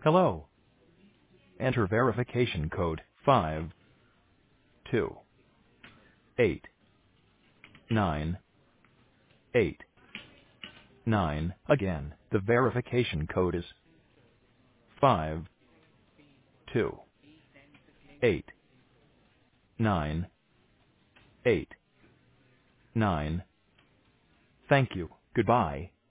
Hello. Enter verification code 52898. Again, the verification code is 52898. Thank you. Goodbye.